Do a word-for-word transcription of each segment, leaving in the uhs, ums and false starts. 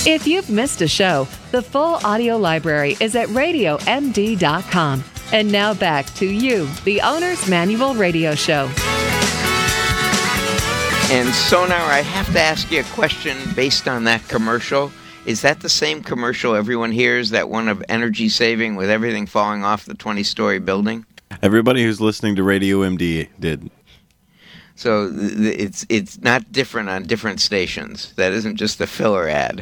If you've missed a show, the full audio library is at radio m d dot com. And now back to you, the Owner's Manual Radio Show. And Sonar, I have to ask you a question based on that commercial. Is that the same commercial everyone hears, that one of energy saving with everything falling off the twenty-story building? Everybody who's listening to Radio M D did. So th- it's it's not different on different stations. That isn't just the filler ad.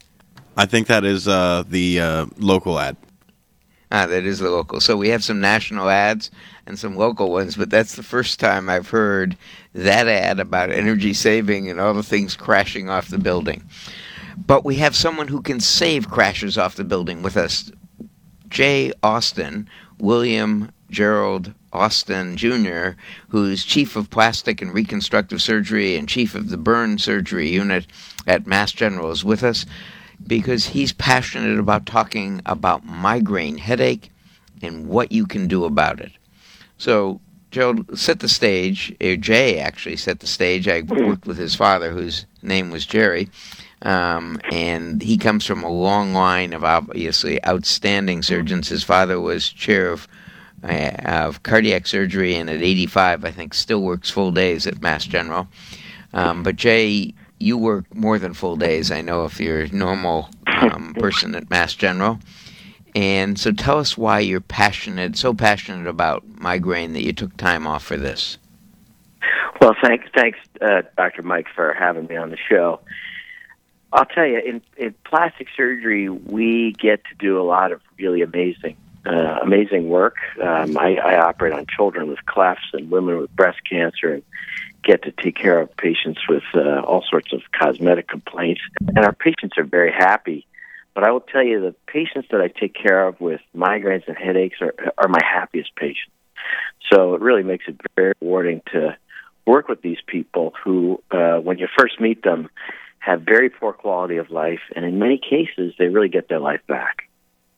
I think that is uh, the uh, local ad. Ah, that is the local. So we have some national ads and some local ones, but that's the first time I've heard that ad about energy saving and all the things crashing off the building. But we have someone who can save crashes off the building with us. Jay Austin, William Gerald Austin Junior, who's chief of plastic and reconstructive surgery and chief of the burn surgery unit at Mass General, is with us because he's passionate about talking about migraine headache and what you can do about it. So, Gerald, set the stage. Uh, Jay actually set the stage. I worked with his father, whose name was Jerry. Um, and he comes from a long line of obviously outstanding surgeons. His father was chair of, uh, of cardiac surgery, and at eighty-five, I think, still works full days at Mass General. Um, but Jay, you work more than full days, I know, if you're a normal um, person at Mass General. And so tell us why you're passionate, so passionate about migraine that you took time off for this. Well, thanks, thanks, uh, Doctor Mike, for having me on the show. I'll tell you, in, in plastic surgery, we get to do a lot of really amazing, uh, amazing work. Um, I, I operate on children with clefts and women with breast cancer, and get to take care of patients with uh, all sorts of cosmetic complaints. And our patients are very happy. But I will tell you, the patients that I take care of with migraines and headaches are, are my happiest patients. So it really makes it very rewarding to work with these people who, uh, when you first meet them, have very poor quality of life, and in many cases, they really get their life back.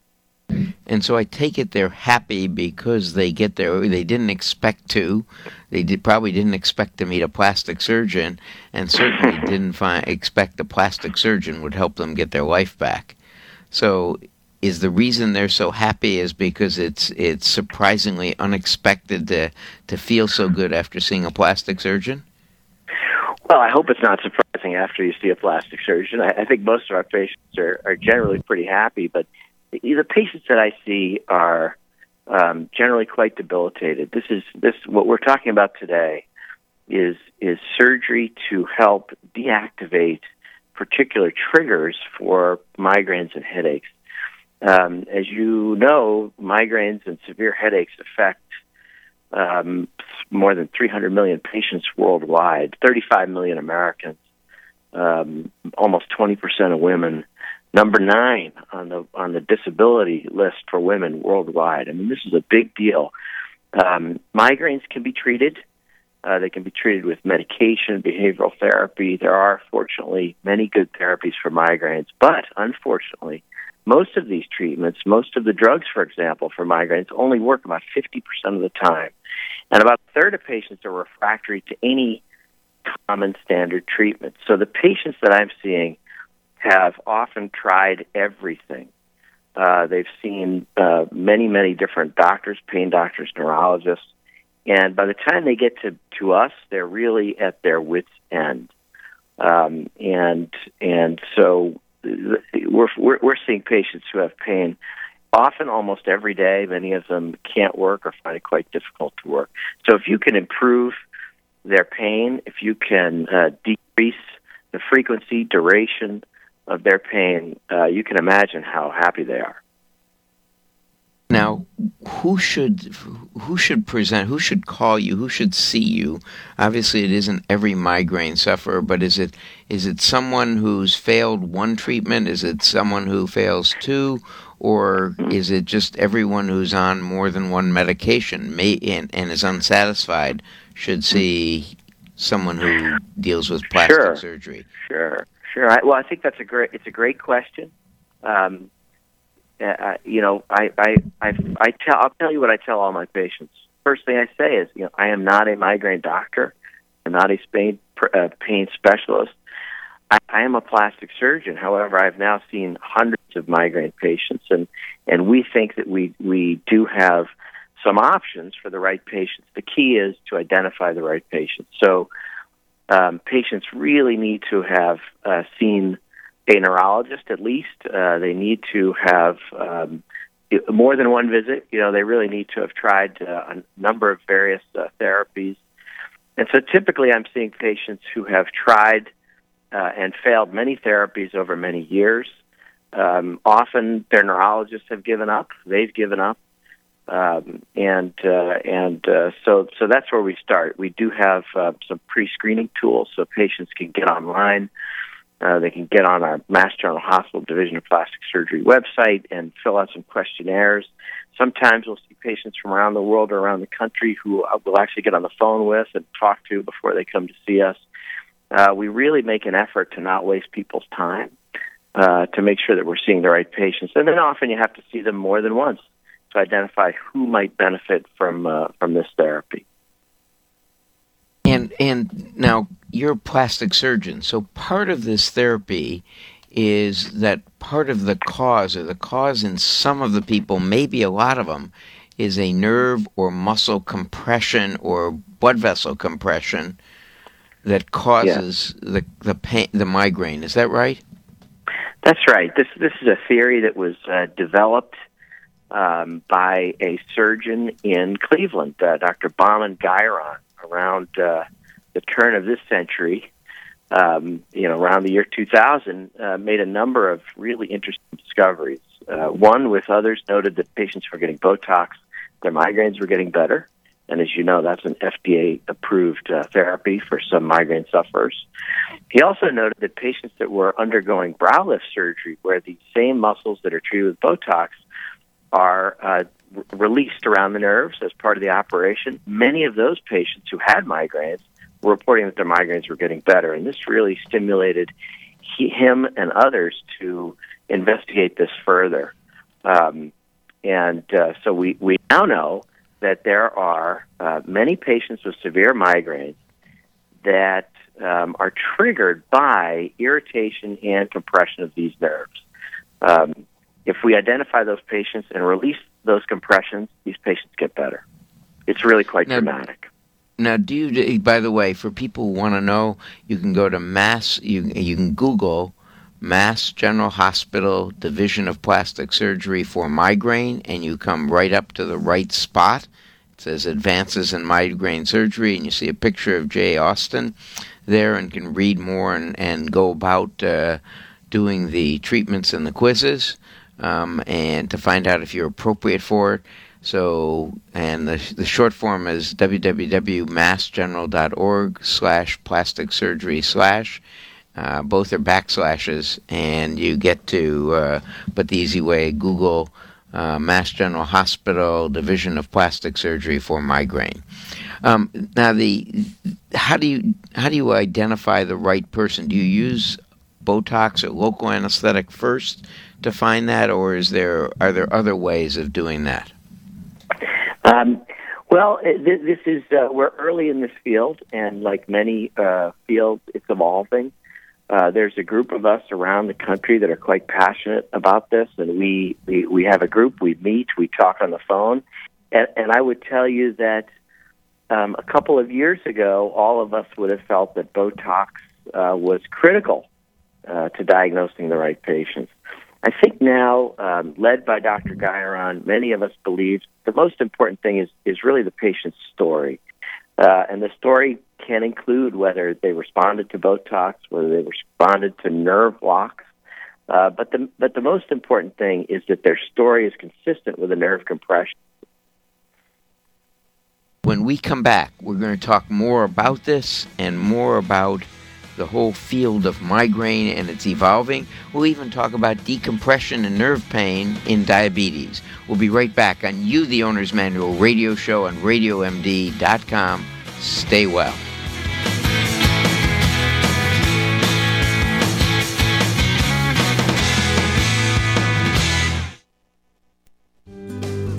And so I take it they're happy because they get there. They didn't expect to. They did, probably didn't expect to meet a plastic surgeon, and certainly didn't find, expect a plastic surgeon would help them get their life back. So is the reason they're so happy is because it's it's surprisingly unexpected to, to feel so good after seeing a plastic surgeon? Well, I hope it's not surprising after you see a plastic surgeon. I, I think most of our patients are, are generally pretty happy, but the, the patients that I see are um, generally quite debilitated. This is this what we're talking about today is is surgery to help deactivate particular triggers for migraines and headaches. Um, as you know, migraines and severe headaches affect um, more than three hundred million patients worldwide, thirty-five million Americans, um, almost twenty percent of women, number nine on the on the disability list for women worldwide. I mean, this is a big deal. Um, migraines can be treated. Uh, they can be treated with medication, behavioral therapy. There are, fortunately, many good therapies for migraines, but unfortunately, most of these treatments, most of the drugs, for example, for migraines, only work about fifty percent of the time. And about a third of patients are refractory to any common standard treatment. So the patients that I'm seeing have often tried everything. Uh, they've seen uh, many, many different doctors, pain doctors, neurologists, and by the time they get to, to us, they're really at their wits' end. Um, and and so we're, we're we're seeing patients who have pain often almost every day. Many of them can't work or find it quite difficult to work. So if you can improve their pain, if you can uh, decrease the frequency, duration of their pain, uh, you can imagine how happy they are. Now, who should who should present? Who should call you? Who should see you? Obviously, it isn't every migraine sufferer, but is it is it someone who's failed one treatment? Is it someone who fails two, or is it just everyone who's on more than one medication may and, and is unsatisfied should see someone who deals with plastic sure. surgery? Sure, sure. I, well, I think that's a great. It's a great question. Um, Uh, you know, I, I, I, I tell, I'll tell you what I tell all my patients. First thing I say is, you know, I am not a migraine doctor. I'm not a pain, uh, pain specialist. I, I am a plastic surgeon. However, I've now seen hundreds of migraine patients, and, and we think that we, we do have some options for the right patients. The key is to identify the right patients. So um, patients really need to have uh, seen a neurologist at least. Uh, they need to have um, more than one visit. You know, they really need to have tried uh, a number of various uh, therapies. And so typically I'm seeing patients who have tried uh, and failed many therapies over many years. Um, often their neurologists have given up. They've given up. Um, and uh, and uh, so so that's where we start. We do have uh, some pre-screening tools so patients can get online. Uh, they can get on our Mass General Hospital Division of Plastic Surgery website and fill out some questionnaires. Sometimes we'll see patients from around the world or around the country who we'll actually get on the phone with and talk to before they come to see us. Uh, we really make an effort to not waste people's time, uh, to make sure that we're seeing the right patients. And then often you have to see them more than once to identify who might benefit from uh, from this therapy. And and now you're a plastic surgeon, so part of this therapy is that part of the cause, or the cause in some of the people, maybe a lot of them, is a nerve or muscle compression or blood vessel compression that causes yeah. the the pain, the migraine. Is that right? That's right. This this is a theory that was uh, developed um, by a surgeon in Cleveland, uh, Doctor Bauman Guyron, around uh, the turn of this century. Um, you know, around the year two thousand, uh, made a number of really interesting discoveries. Uh, one, with others, noted that patients who were getting Botox, their migraines were getting better. And as you know, that's an F D A-approved uh, therapy for some migraine sufferers. He also noted that patients that were undergoing brow lift surgery, where the same muscles that are treated with Botox are uh, re- released around the nerves as part of the operation, many of those patients who had migraines were reporting that their migraines were getting better. And this really stimulated he, him and others to investigate this further. Um, and uh, so we, we now know that there are uh, many patients with severe migraines that um, are triggered by irritation and compression of these nerves. Um, if we identify those patients and release those compressions, these patients get better. It's really quite now, dramatic. Now, do you, by the way, for people who want to know, you can go to Mass, you, you can Google Mass General Hospital Division of Plastic Surgery for migraine, and you come right up to the right spot. It says Advances in Migraine Surgery, and you see a picture of Jay Austin there and can read more and, and go about uh, doing the treatments and the quizzes um, and to find out if you're appropriate for it. So, and the the short form is www.massgeneral.org slash plastic surgery slash. Uh, both are backslashes, and you get to, uh, but the easy way, Google uh, Mass General Hospital Division of Plastic Surgery for migraine. Um, now, the how do you how do you identify the right person? Do you use Botox or local anesthetic first to find that, or is there are there other ways of doing that? Um, well, th- this is, uh, we're early in this field, and like many uh, fields, it's evolving. Uh, there's a group of us around the country that are quite passionate about this, and we, we, we have a group, we meet, we talk on the phone, and, and I would tell you that um, a couple of years ago, all of us would have felt that Botox uh, was critical uh, to diagnosing the right patients. I think now, um, led by Doctor Guyron, many of us believe the most important thing is, is really the patient's story. Uh, and the story can include whether they responded to Botox, whether they responded to nerve blocks. Uh, but the but the most important thing is that their story is consistent with a nerve compression. When we come back, we're going to talk more about this and more about the whole field of migraine and it's evolving. We'll even talk about decompression and nerve pain in diabetes. We'll be right back on You, the Owner's Manual radio show on radio M D dot com. Stay well.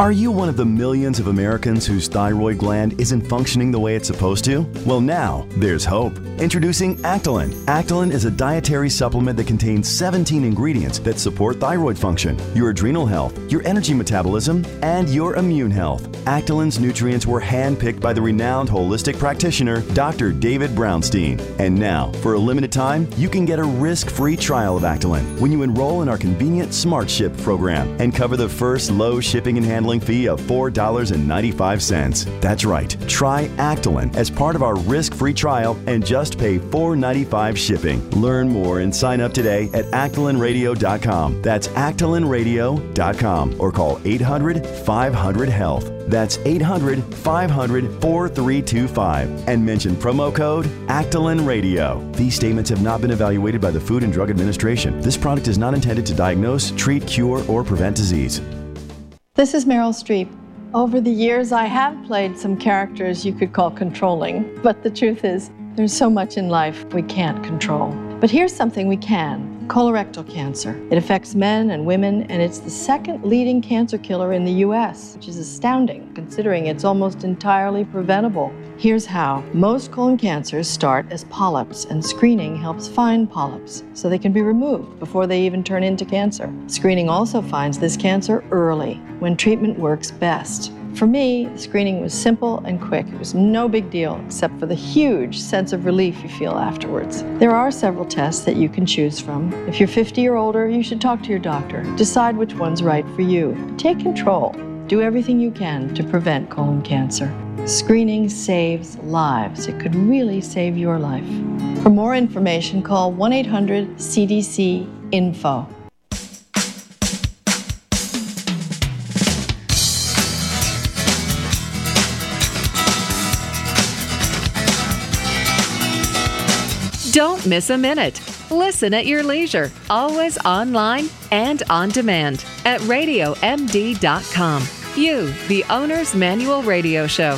Are you one of the millions of Americans whose thyroid gland isn't functioning the way it's supposed to? Well, now there's hope. Introducing Actolin. Actolin is a dietary supplement that contains seventeen ingredients that support thyroid function, your adrenal health, your energy metabolism, and your immune health. Actolin's nutrients were handpicked by the renowned holistic practitioner, Doctor David Brownstein. And now, for a limited time, you can get a risk-free trial of Actolin when you enroll in our convenient Smart Ship program and cover the first low shipping and handling fee of four dollars and ninety-five cents. That's right. Try Actolin as part of our risk-free trial and just pay four dollars and ninety-five cents shipping. Learn more and sign up today at actolin radio dot com. That's actolin radio dot com or call eight hundred, five hundred, health. That's eight hundred, five hundred, four three two five and mention promo code Actolin Radio. These statements have not been evaluated by the Food and Drug Administration. This product is not intended to diagnose, treat, cure, or prevent disease. This is Meryl Streep. Over the years, I have played some characters you could call controlling, but the truth is, there's so much in life we can't control. But here's something we can: colorectal cancer. It affects men and women, and it's the second leading cancer killer in the U S, which is astounding, considering it's almost entirely preventable. Here's how. Most colon cancers start as polyps, and screening helps find polyps so they can be removed before they even turn into cancer. Screening also finds this cancer early, when treatment works best. For me, screening was simple and quick. It was no big deal, except for the huge sense of relief you feel afterwards. There are several tests that you can choose from. If you're fifty or older, you should talk to your doctor. Decide which one's right for you. Take control. Do everything you can to prevent colon cancer. Screening saves lives. It could really save your life. For more information, call one eight hundred C D C info. Don't miss a minute. Listen at your leisure, always online and on demand at radio m d dot com. You, the Owner's Manual Radio Show.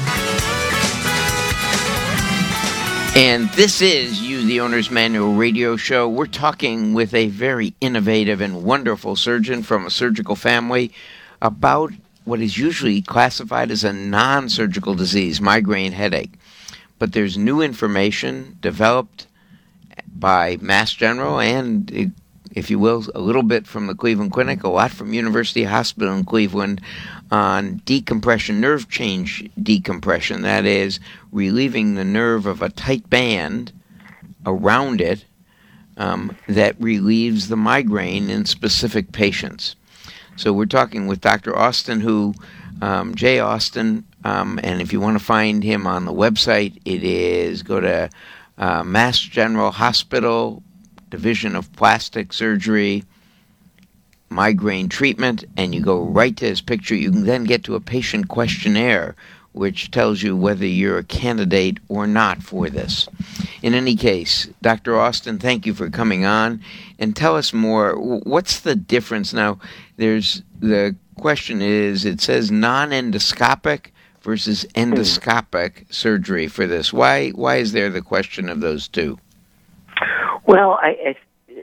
And this is You, the Owner's Manual Radio Show. We're talking with a very innovative and wonderful surgeon from a surgical family about what is usually classified as a non-surgical disease, migraine headache. But there's new information developed by Mass General and, if you will, a little bit from the Cleveland Clinic, a lot from University Hospital in Cleveland on decompression, nerve change decompression. That is, relieving the nerve of a tight band around it um, that relieves the migraine in specific patients. So we're talking with Doctor Austin, who, um, Jay Austin, um, and if you want to find him on the website, it is go to Uh, Mass General Hospital, Division of Plastic Surgery, Migraine Treatment, and you go right to his picture. You can then get to a patient questionnaire, which tells you whether you're a candidate or not for this. In any case, Doctor Austin, thank you for coming on, and tell us more. What's the difference now? There's the question is, it says non-endoscopic versus endoscopic surgery for this. Why why is there the question of those two? Well, I, I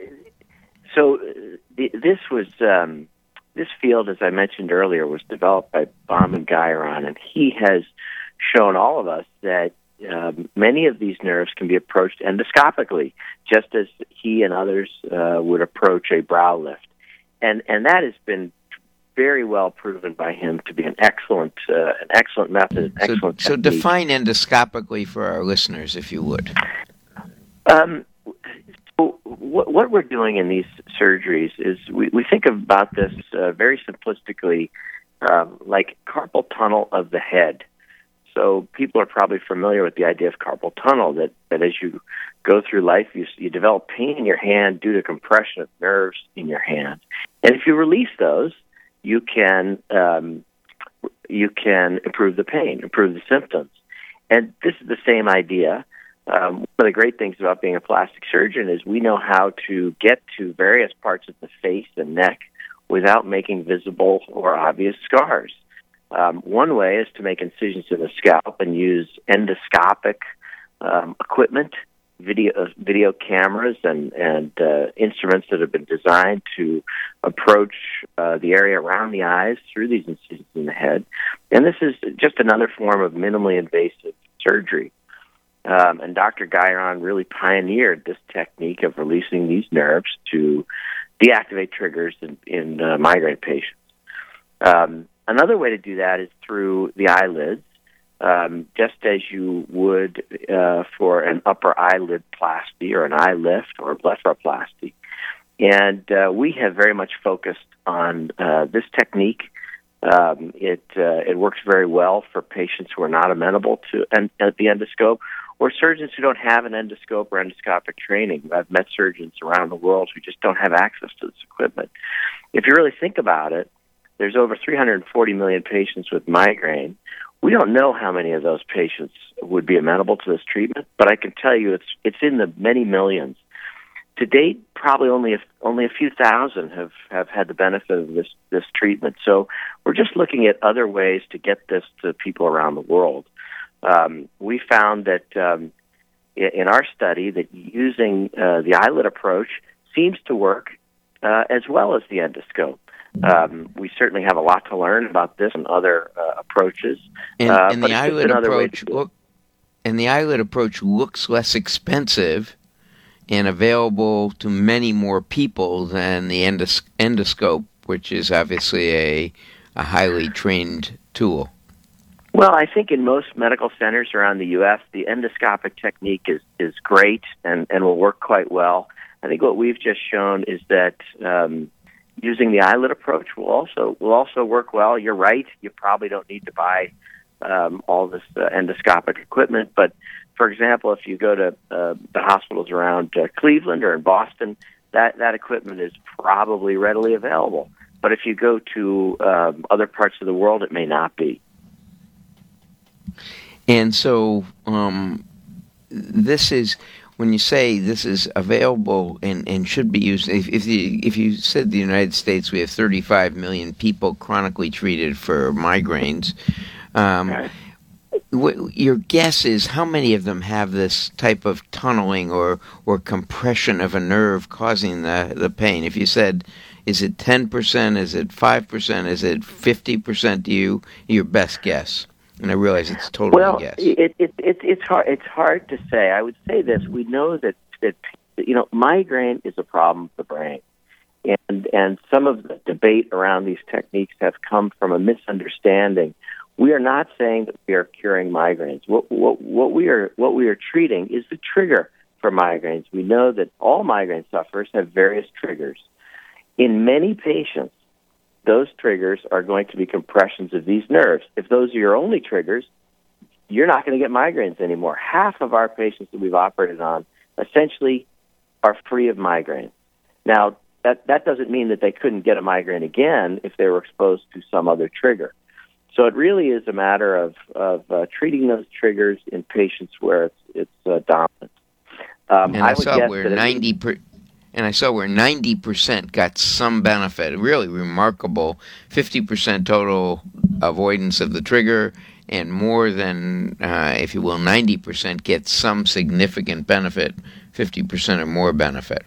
so this was um, this field, as I mentioned earlier, was developed by Baumann Geiron, and he has shown all of us that um, many of these nerves can be approached endoscopically, just as he and others uh, would approach a brow lift, and and that has been very well proven by him to be an excellent, uh, an excellent method, an so, excellent So technique. define endoscopically for our listeners, if you would. Um, so what, what we're doing in these surgeries is we, we think about this uh, very simplistically, um, like carpal tunnel of the head. So people are probably familiar with the idea of carpal tunnel, that, that as you go through life, you, you develop pain in your hand due to compression of nerves in your hand. And if you release those, you can um, you can improve the pain, improve the symptoms. And this is the same idea. Um, one of the great things about being a plastic surgeon is we know how to get to various parts of the face and neck without making visible or obvious scars. Um, one way is to make incisions in the scalp and use endoscopic um, equipment video uh, video cameras and and uh, instruments that have been designed to approach uh, the area around the eyes through these incisions in the head. And this is just another form of minimally invasive surgery. Um, and Doctor Guyon really pioneered this technique of releasing these nerves to deactivate triggers in, in uh, migraine patients. Um, another way to do that is through the eyelids, um, just as you would uh, for an upper eyelid plasty or an eye lift or a blepharoplasty. And uh, we have very much focused on uh, this technique. Um, it uh, it works very well for patients who are not amenable to en- the endoscope, or surgeons who don't have an endoscope or endoscopic training. I've met surgeons around the world who just don't have access to this equipment. If you really think about it, there's over three hundred forty million patients with migraine. We don't know how many of those patients would be amenable to this treatment, but I can tell you it's it's in the many millions. To date, probably only a, only a few thousand have, have had the benefit of this, this treatment. So we're just looking at other ways to get this to people around the world. Um, we found that um, in our study that using uh, the eyelid approach seems to work uh, as well as the endoscope. Um, we certainly have a lot to learn about this and other uh, approaches. And, uh, and but the it's eyelid another way approach to do it. look, and the eyelid approach looks less expensive and available to many more people than the endos- endoscope, which is obviously a, a highly trained tool. Well, I think in most medical centers around the U S, the endoscopic technique is, is great and, and will work quite well. I think what we've just shown is that um, using the eyelid approach will also will also work well. You're right; you probably don't need to buy um, all this uh, endoscopic equipment. But, for example, if you go to uh, the hospitals around uh, Cleveland or in Boston, that, that equipment is probably readily available. But if you go to um, other parts of the world, it may not be. And so um, this is, when you say this is available and, and should be used, if, if, the, if you said the United States, we have thirty-five million people chronically treated for migraines, um, Right. what, your guess is how many of them have this type of tunneling or, or compression of a nerve causing the, the pain? If you said, is it ten percent, is it five percent, is it fifty percent to you, your best guess? And I realize it's totally well, a guess. it, it, it, it's hard. It's hard to say. I would say this: we know that that you know migraine is a problem with the brain, and and some of the debate around these techniques have come from a misunderstanding. We are not saying that we are curing migraines. What what what we are what we are treating is the trigger for migraines. We know that all migraine sufferers have various triggers. In many patients, those triggers are going to be compressions of these nerves. If those are your only triggers, you're not going to get migraines anymore. Half of our patients that we've operated on essentially are free of migraines. Now, that, that doesn't mean that they couldn't get a migraine again if they were exposed to some other trigger. So it really is a matter of, of uh, treating those triggers in patients where it's, it's uh, dominant. Um, and I, I would saw guess where that ninety per, and I saw where ninety percent got some benefit. Really remarkable. Fifty percent total avoidance of the trigger, and more than, uh, if you will, ninety percent get some significant benefit. Fifty percent or more benefit.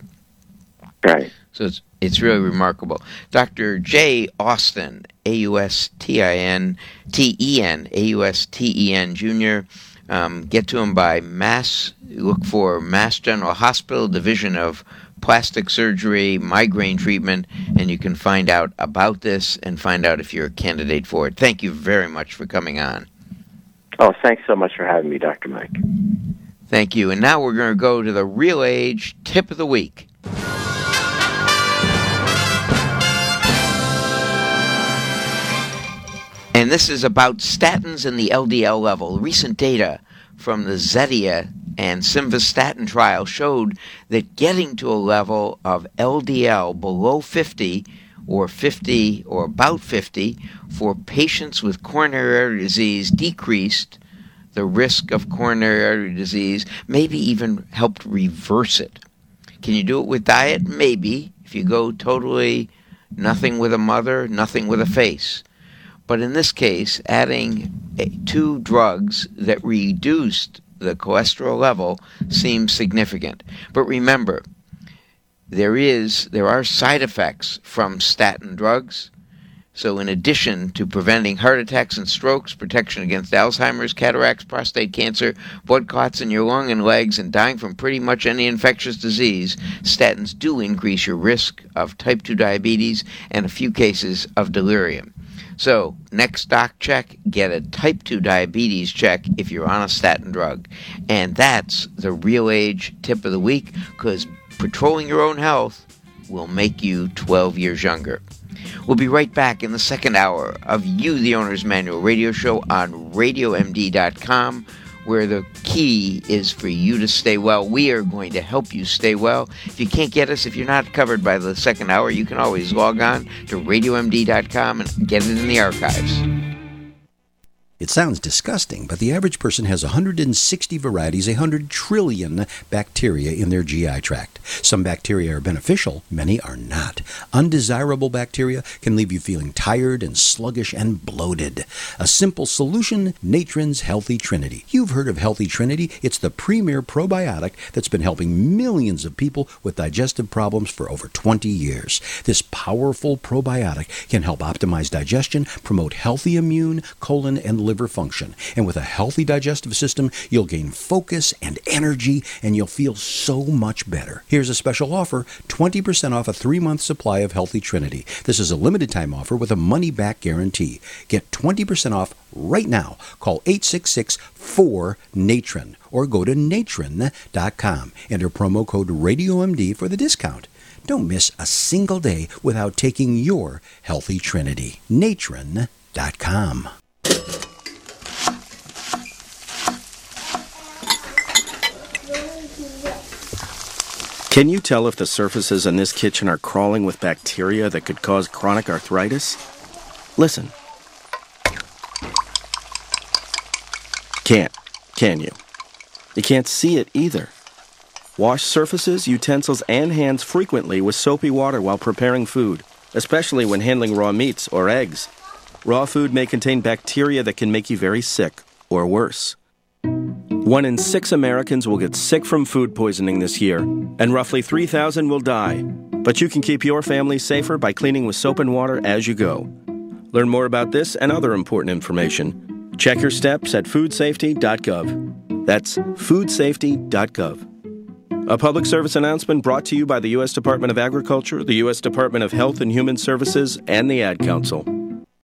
Right. So it's it's really remarkable. Doctor Jay Austin, A U S T I N T E N, A U S T E N Junior. Um, get to him by Mass. Look for Mass General Hospital Division of Plastic Surgery, Migraine Treatment, and you can find out about this and find out if you're a candidate for it. Thank you very much for coming on. Oh, thanks so much for having me, Doctor Mike. Thank you. And now we're going to go to the Real Age Tip of the Week. And this is about statins and the L D L level. Recent data from the Zetia and Simvastatin trial showed that getting to a level of L D L below fifty or fifty or about fifty for patients with coronary artery disease decreased the risk of coronary artery disease, maybe even helped reverse it. Can you do it with diet? Maybe. If you go totally nothing with a mother, nothing with a face. But in this case, adding two drugs that reduced the cholesterol level seems significant. But remember, there is there are side effects from statin drugs. So in addition to preventing heart attacks and strokes, protection against Alzheimer's, cataracts, prostate cancer, blood clots in your lung and legs, and dying from pretty much any infectious disease, statins do increase your risk of type two diabetes and a few cases of delirium. So, next doc check, get a type two diabetes check if you're on a statin drug. And that's the Real Age tip of the week, because patrolling your own health will make you twelve years younger. We'll be right back in the second hour of You, the Owner's Manual radio show on radio m d dot com, where the key is for you to stay well. We are going to help you stay well. If you can't get us, if you're not covered by the second hour, you can always log on to radio m d dot com and get it in the archives. It sounds disgusting, but the average person has one hundred sixty varieties, one hundred trillion bacteria in their G I tract. Some bacteria are beneficial, many are not. Undesirable bacteria can leave you feeling tired and sluggish and bloated. A simple solution, Natron's Healthy Trinity. You've heard of Healthy Trinity. It's the premier probiotic that's been helping millions of people with digestive problems for over twenty years. This powerful probiotic can help optimize digestion, promote healthy immune, colon, and liver function. And with a healthy digestive system, you'll gain focus and energy, and you'll feel so much better. Here's a special offer, twenty percent off a three-month supply of Healthy Trinity. This is a limited-time offer with a money-back guarantee. Get twenty percent off right now. Call eight six six, four, Natron or go to natron dot com. Enter promo code Radio M D for the discount. Don't miss a single day without taking your Healthy Trinity. natron dot com. Can you tell if the surfaces in this kitchen are crawling with bacteria that could cause chronic arthritis? Listen. Can't, can you? You can't see it either. Wash surfaces, utensils, and hands frequently with soapy water while preparing food, especially when handling raw meats or eggs. Raw food may contain bacteria that can make you very sick, or worse. One in six Americans will get sick from food poisoning this year, and roughly three thousand will die. But you can keep your family safer by cleaning with soap and water as you go. Learn more about this and other important information. Check your steps at food safety dot gov. That's food safety dot gov. A public service announcement brought to you by the U S Department of Agriculture, the U S Department of Health and Human Services, and the Ad Council.